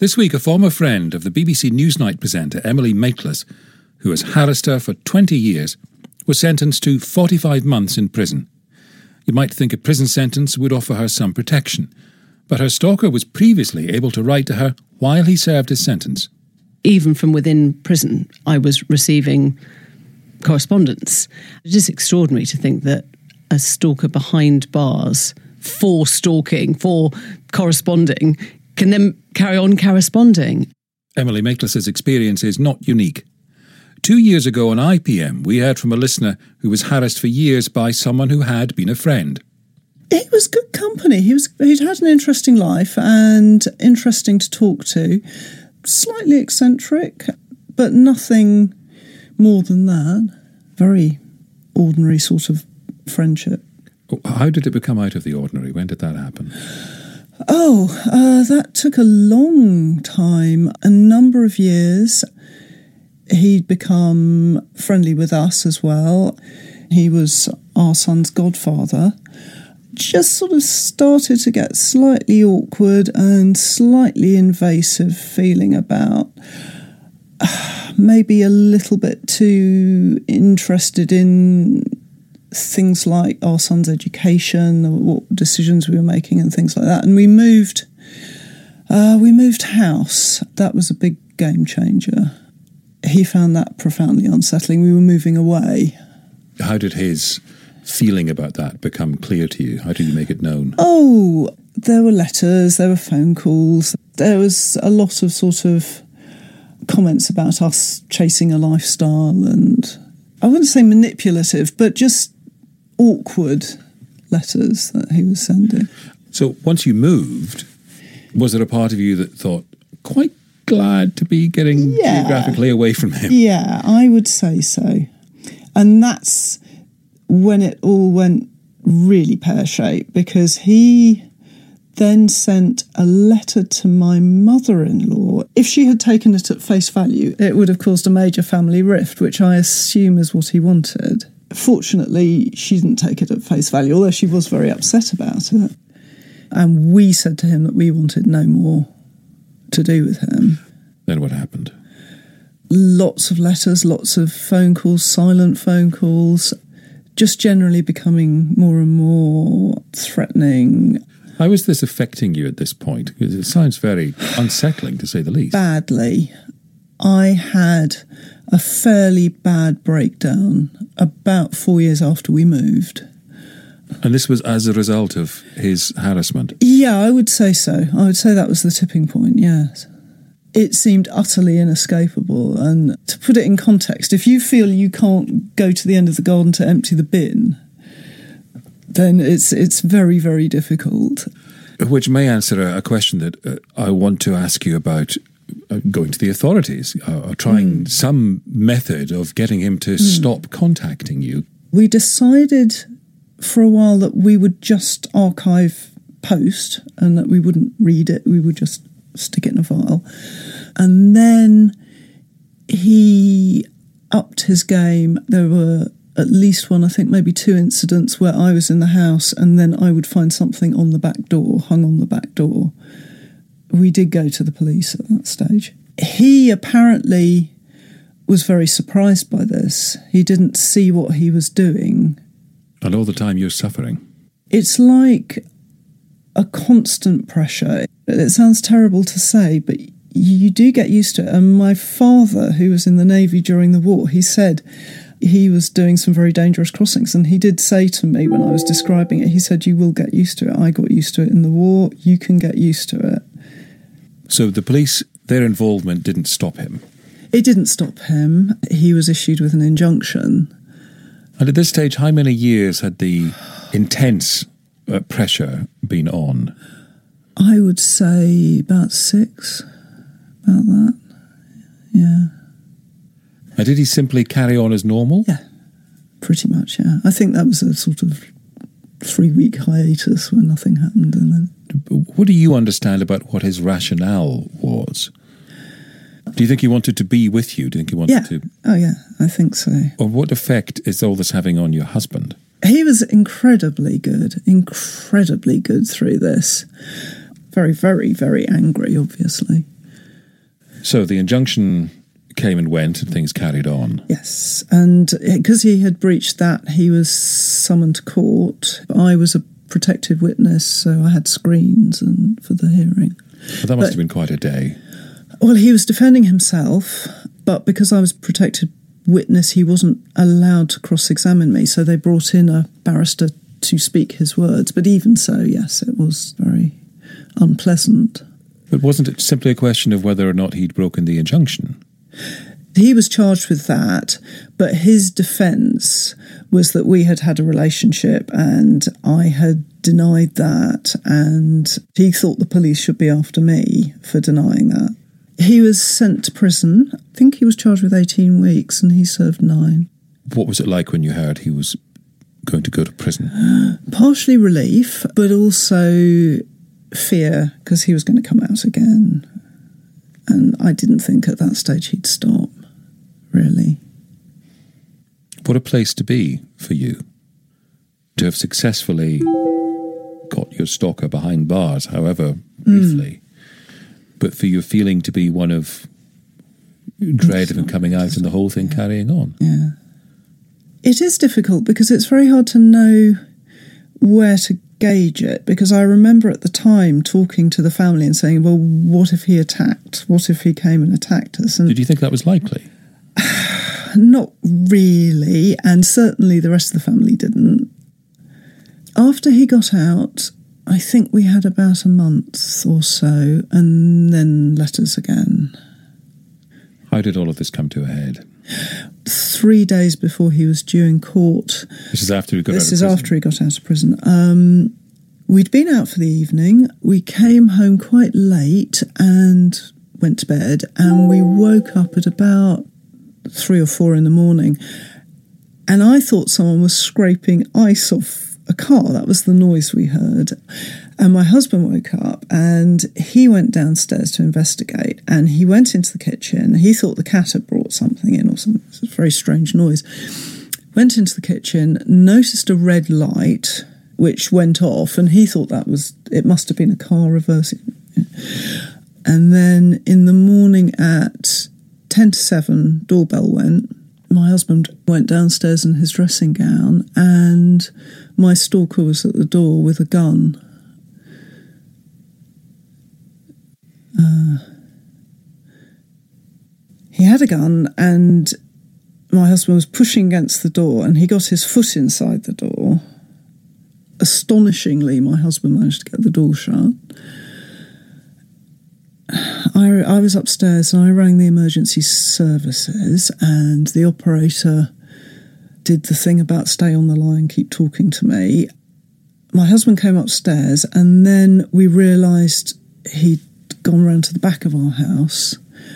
This week, a former friend of the BBC Newsnight presenter Emily Maitlis, who has harassed her for 20 years, was sentenced to 45 months in prison. You might think a prison sentence would offer her some protection, but her stalker was previously able to write to her while he served his sentence. Even from within prison, I was receiving correspondence. It is extraordinary to think that a stalker behind bars for stalking, for corresponding, can then carry on corresponding. Emily Maitlis's experience is not unique. 2 years ago on IPM, we heard from a listener who was harassed for years by someone who had been a friend. He was good company. He'd had an interesting life and interesting to talk to. Slightly eccentric, but nothing more than that. Very ordinary sort of friendship. How did it become out of the ordinary? When did that happen? That took a long time, a number of years. He'd become friendly with us as well. He was our son's godfather. Just sort of started to get slightly awkward and slightly invasive feeling about maybe a little bit too interested in things like our son's education, what decisions we were making and things like that. And we moved house. That was a big game changer. He found that profoundly unsettling. We were moving away. How did his feeling about that become clear to you? How did you make it known? There were letters, there were phone calls. There was a lot of sort of comments about us chasing a lifestyle and I wouldn't say manipulative, but just awkward letters that he was sending. So once you moved, was there a part of you that thought, quite glad to be getting geographically away from him? Yeah, I would say so. And that's when it all went really pear-shaped, because he then sent a letter to my mother-in-law. If she had taken it at face value, it would have caused a major family rift, which I assume is what he wanted. Fortunately, she didn't take it at face value, although she was very upset about it. And we said to him that we wanted no more to do with him. Then what happened? Lots of letters, lots of phone calls, silent phone calls, just generally becoming more and more threatening. How is this affecting you at this point? Because it sounds very unsettling, to say the least. Badly. I had a fairly bad breakdown about 4 years after we moved. And this was as a result of his harassment? Yeah, I would say so. I would say that was the tipping point, yes. It seemed utterly inescapable. And to put it in context, if you feel you can't go to the end of the garden to empty the bin, then it's very, very difficult. Which may answer a question that I want to ask you about going to the authorities, or trying some method of getting him to stop contacting you. We decided for a while that we would just archive post and that we wouldn't read it, we would just stick it in a file. And then he upped his game. There were at least one, I think maybe two incidents where I was in the house and then I would find something on the back door, hung on the back door. We did go to the police at that stage. He apparently was very surprised by this. He didn't see what he was doing. And all the time you're suffering. It's like a constant pressure. It sounds terrible to say, but you do get used to it. And my father, who was in the Navy during the war, he said he was doing some very dangerous crossings. And he did say to me when I was describing it, he said, you will get used to it. I got used to it in the war. You can get used to it. So the police, their involvement didn't stop him? It didn't stop him. He was issued with an injunction. And at this stage, how many years had the intense pressure been on? I would say about 6, about that, yeah. And did he simply carry on as normal? Yeah, pretty much, yeah. I think that was a sort of 3-week hiatus where nothing happened. And then. What do you understand about what his rationale was? Do you think he wanted to be with you? Do you think he wanted to? Oh, yeah, I think so. Or what effect is all this having on your husband? He was incredibly good through this. Very, very, very angry, obviously. So the injunction came and went and things carried on. Yes, and because he had breached that, he was summoned to court. I was a protected witness, so I had screens and for the hearing. But that must have been quite a day. Well, he was defending himself, but because I was protected witness, he wasn't allowed to cross-examine me, so they brought in a barrister to speak his words. But even so, yes, it was very unpleasant. But wasn't it simply a question of whether or not he'd broken the injunction? He was charged with that, but his defence was that we had had a relationship and I had denied that, and he thought the police should be after me for denying that. He was sent to prison. I think he was charged with 18 weeks and he served 9. What was it like when you heard he was going to go to prison? Partially relief, but also fear, because he was going to come out again. And I didn't think at that stage he'd stop, really. What a place to be for you, to have successfully got your stalker behind bars, however briefly, but for your feeling to be one of dread of him coming out and the whole thing carrying on. Yeah. It is difficult because it's very hard to know where to gauge it, because I remember at the time talking to the family and saying, well, what if he attacked? What if he came and attacked us? And did you think that was likely? not really, and certainly the rest of the family didn't. After he got out, I think we had about a month or so, and then letters again. How did all of this come to a head? 3 days before he was due in court. This is after he got out of prison? This is after he got out of prison. We'd been out for the evening. We came home quite late and went to bed, and we woke up at about 3 or 4 in the morning, and I thought someone was scraping ice off a car. That was the noise we heard. And my husband woke up and he went downstairs to investigate, and he went into the kitchen. He thought the cat had brought something in or something. It was a very strange noise. Went into the kitchen, noticed a red light which went off, and he thought it must have been a car reversing. And then in the morning at 10 to 7, doorbell went. My husband went downstairs in his dressing gown, and my stalker was at the door with a gun. He had a gun, and my husband was pushing against the door, and he got his foot inside the door. Astonishingly, my husband managed to get the door shut. I was upstairs and I rang the emergency services, and the operator did the thing about stay on the line, keep talking to me. My husband came upstairs, and then we realised he'd gone round to the back of our house.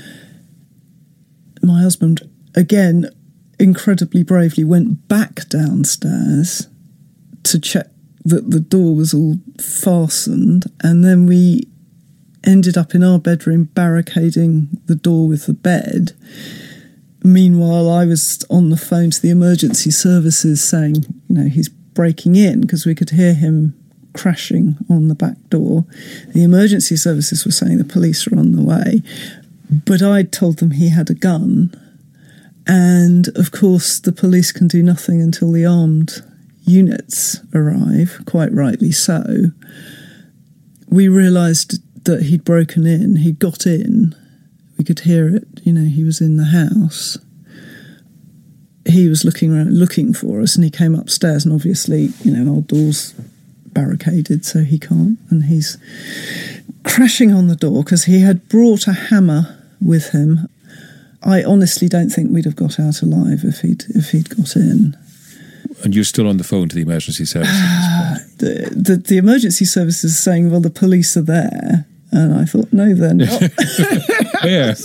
My husband, again, incredibly bravely, went back downstairs to check that the door was all fastened, and then we ended up in our bedroom barricading the door with the bed. Meanwhile, I was on the phone to the emergency services saying, he's breaking in, because we could hear him crashing on the back door. The emergency services were saying the police are on the way, but I'd told them he had a gun, and of course the police can do nothing until the armed units arrive, quite rightly so. We realised that he'd broken in, he'd got in, we could hear it, he was in the house. He was looking around, looking for us, and he came upstairs, and obviously, our door's barricaded, so he can't, and he's crashing on the door because he had brought a hammer with him. I honestly don't think we'd have got out alive if he'd got in. And you're still on the phone to the emergency services? The emergency services are saying, well, the police are there. And I thought, no, they're not. Where?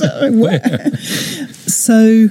So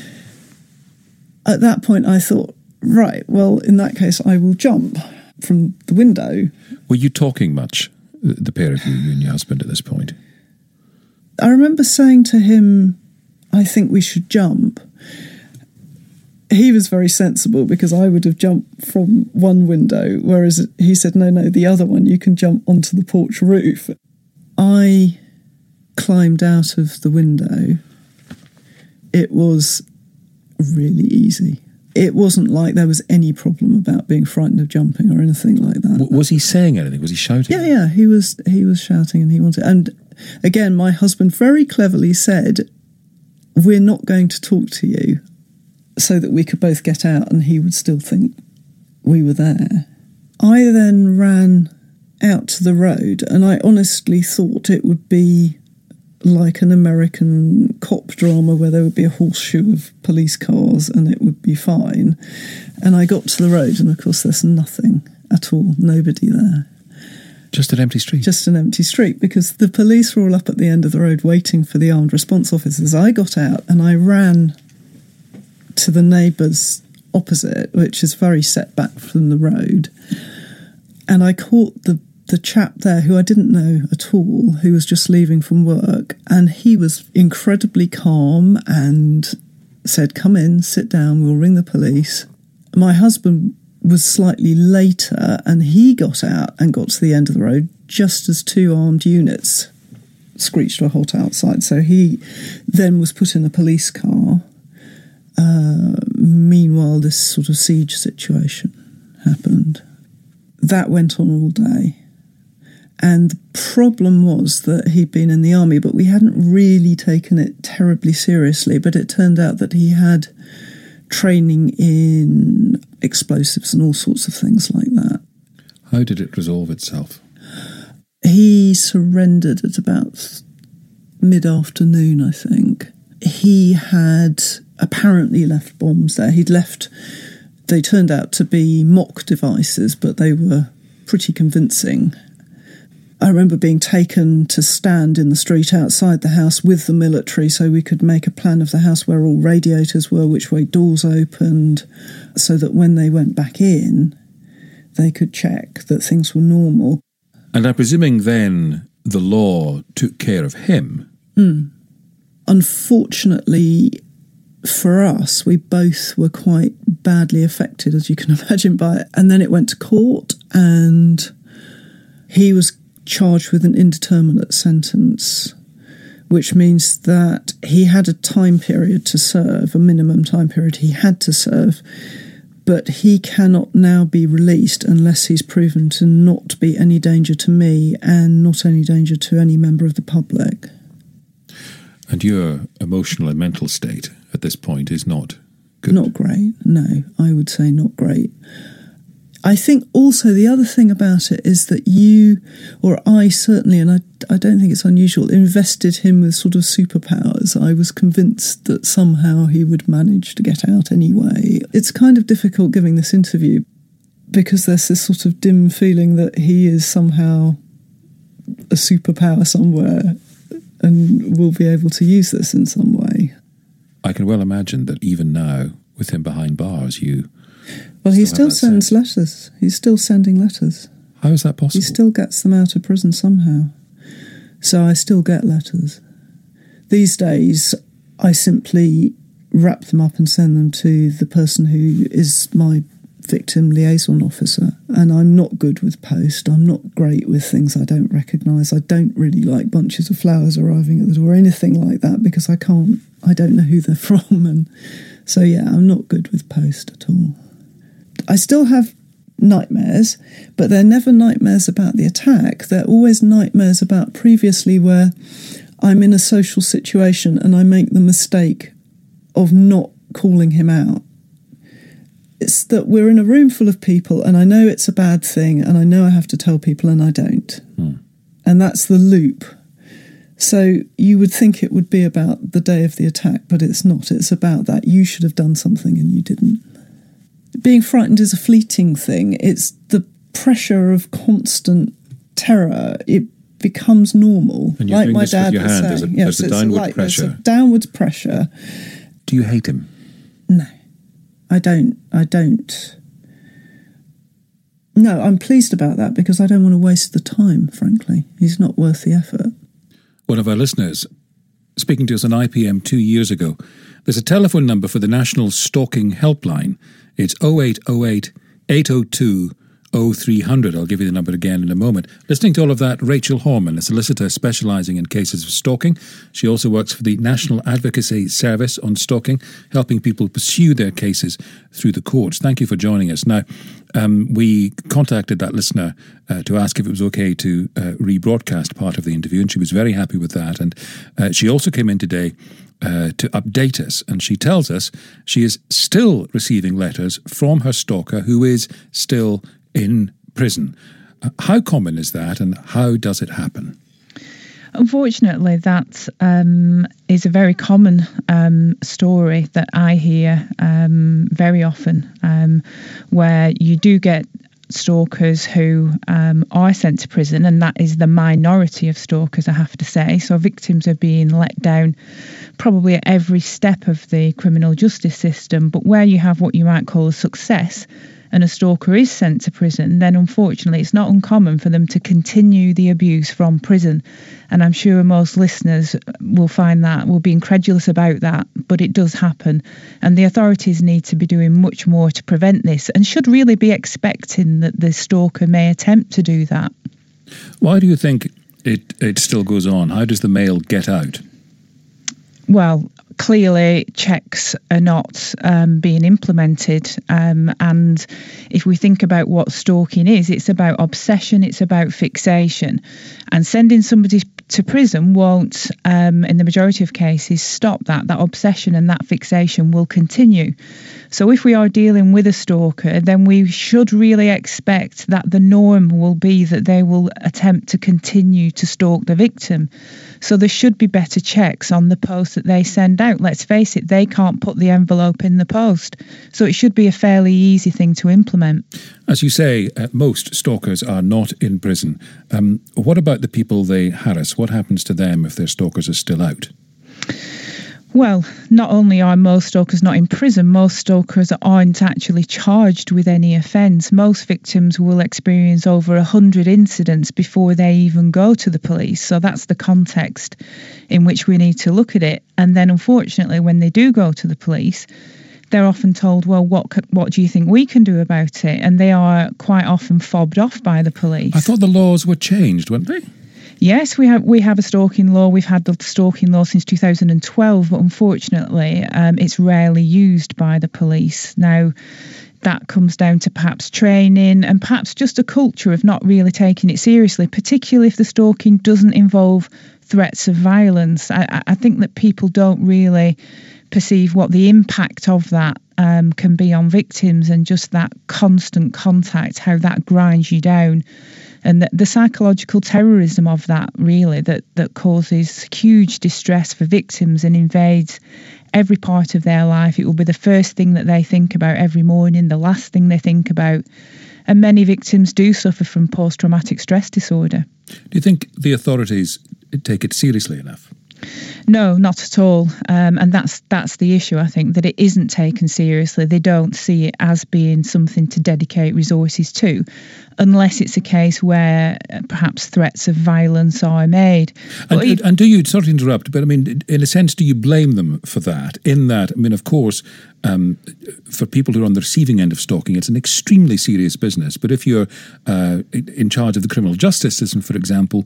at that point I thought, right, well, in that case I will jump from the window. Were you talking much, the pair of you and your husband, at this point? I remember saying to him, I think we should jump. He was very sensible, because I would have jumped from one window, whereas he said, no, the other one, you can jump onto the porch roof. I climbed out of the window, it was really easy. It wasn't like there was any problem about being frightened of jumping or anything like that. Was he saying anything? Was he shouting? Yeah, he was shouting, and he wanted. And again, my husband very cleverly said, "We're not going to talk to you," so that we could both get out, and he would still think we were there. I then ran out to the road, and I honestly thought it would be like an American cop drama where there would be a horseshoe of police cars and it would be fine. And I got to the road, and of course there's nothing at all, nobody there. Just an empty street? Just an empty street, because the police were all up at the end of the road waiting for the armed response officers. I got out and I ran to the neighbour's opposite, which is very set back from the road, and I caught the chap there who I didn't know at all, who was just leaving from work, and he was incredibly calm and said, "Come in, sit down, we'll ring the police." My husband was slightly later, and he got out and got to the end of the road just as two armed units screeched to a halt outside. So he then was put in a police car. Meanwhile, this sort of siege situation happened. That went on all day. And the problem was that he'd been in the army, but we hadn't really taken it terribly seriously. But it turned out that he had training in explosives and all sorts of things like that. How did it resolve itself? He surrendered at about mid-afternoon, I think. He had apparently left bombs there. They turned out to be mock devices, but they were pretty convincing. I remember being taken to stand in the street outside the house with the military so we could make a plan of the house where all radiators were, which way doors opened, so that when they went back in, they could check that things were normal. And I'm presuming then the law took care of him. Unfortunately for us, we both were quite badly affected, as you can imagine, by it. And then it went to court, and he was charged with an indeterminate sentence, which means that he had a time period to serve, a minimum time period he had to serve, but he cannot now be released unless he's proven to not be any danger to me and not any danger to any member of the public. And your emotional and mental state at this point is not good? Not great, no, I would say not great. I think also the other thing about it is that you, or I certainly, and I don't think it's unusual, invested him with sort of superpowers. I was convinced that somehow he would manage to get out anyway. It's kind of difficult giving this interview because there's this sort of dim feeling that he is somehow a superpower somewhere and will be able to use this in some way. I can well imagine that even now, with him behind bars, you... Well, he still sends letters. He's still sending letters. How is that possible? He still gets them out of prison somehow. So I still get letters. These days, I simply wrap them up and send them to the person who is my victim liaison officer. And I'm not good with post. I'm not great with things I don't recognise. I don't really like bunches of flowers arriving at the door or anything like that because I don't know who they're from. And so, yeah, I'm not good with post at all. I still have nightmares, but they're never nightmares about the attack. They're always nightmares about previously where I'm in a social situation and I make the mistake of not calling him out. It's that we're in a room full of people and I know it's a bad thing and I know I have to tell people and I don't. And that's the loop. So you would think it would be about the day of the attack, but it's not. It's about that. You should have done something and you didn't. Being frightened is a fleeting thing. It's the pressure of constant terror. It becomes normal. And you're like doing my this dad with your hand. was saying. There's a downward pressure. There's a downward pressure. Do you hate him? No, I don't. No, I'm pleased about that because I don't want to waste the time, frankly. He's not worth the effort. One of our listeners, speaking to us on IPM 2 years ago, there's a telephone number for the National Stalking Helpline. It's 0808 802 0300. I'll give you the number again in a moment. Listening to all of that, Rachel Horman, a solicitor specialising in cases of stalking. She also works for the National Advocacy Service on stalking, helping people pursue their cases through the courts. Thank you for joining us. Now, we contacted that listener to ask if it was okay to rebroadcast part of the interview, and she was very happy with that. And she also came in today to update us, and she tells us she is still receiving letters from her stalker, who is still in prison. How common is that, and how does it happen? Unfortunately, that is a very common story that I hear very often, where you do get stalkers who are sent to prison, and that is the minority of stalkers, I have to say. So victims are being let down probably at every step of the criminal justice system. But where you have what you might call a success, and a stalker is sent to prison, then unfortunately it's not uncommon for them to continue the abuse from prison. And I'm sure most listeners will be incredulous about that, but it does happen. And the authorities need to be doing much more to prevent this, and should really be expecting that the stalker may attempt to do that. Why do you think it still goes on? How does the mail get out? Well, clearly checks are not being implemented, and if we think about what stalking is, it's about obsession, it's about fixation, and sending somebody to prison won't, in the majority of cases, stop that obsession, and that fixation will continue. So if we are dealing with a stalker, then we should really expect that the norm will be that they will attempt to continue to stalk the victim. So there should be better checks on the post that they send out. Let's face it, they can't put the envelope in the post. So it should be a fairly easy thing to implement. As you say, most stalkers are not in prison. What about the people they harass? What happens to them if their stalkers are still out? Well, not only are most stalkers not in prison, most stalkers aren't actually charged with any offence. Most victims will experience over 100 incidents before they even go to the police. So that's the context in which we need to look at it. And then unfortunately, when they do go to the police, they're often told, well, what do you think we can do about it? And they are quite often fobbed off by the police. I thought the laws were changed, weren't they? Yes, we have a stalking law. We've had the stalking law since 2012, but unfortunately, it's rarely used by the police. Now, that comes down to perhaps training and perhaps just a culture of not really taking it seriously, particularly if the stalking doesn't involve threats of violence. I think that people don't really perceive what the impact of that can be on victims, and just that constant contact, how that grinds you down. And the psychological terrorism of that, really, that causes huge distress for victims and invades every part of their life. It will be the first thing that they think about every morning, the last thing they think about. And many victims do suffer from post-traumatic stress disorder. Do you think the authorities take it seriously enough? No, not at all. And that's the issue, I think, that it isn't taken seriously. They don't see it as being something to dedicate resources to, unless it's a case where perhaps threats of violence are made. And do you, sorry to interrupt, but I mean, in a sense, do you blame them for that? In that, I mean, of course, for people who are on the receiving end of stalking, it's an extremely serious business. But if you're in charge of the criminal justice system, for example,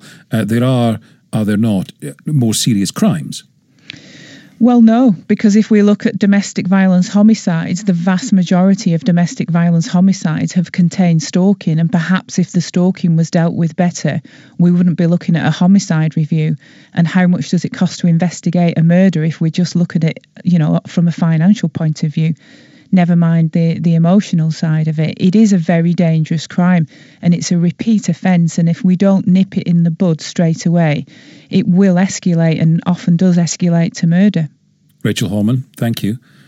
are there not more serious crimes? Well, no, because if we look at domestic violence homicides, the vast majority of domestic violence homicides have contained stalking, and perhaps if the stalking was dealt with better, we wouldn't be looking at a homicide review. And how much does it cost to investigate a murder if we just look at it, from a financial point of view? Never mind the emotional side of it. It is a very dangerous crime, and it's a repeat offence. And if we don't nip it in the bud straight away, it will escalate, and often does escalate to murder. Rachel Horman, thank you.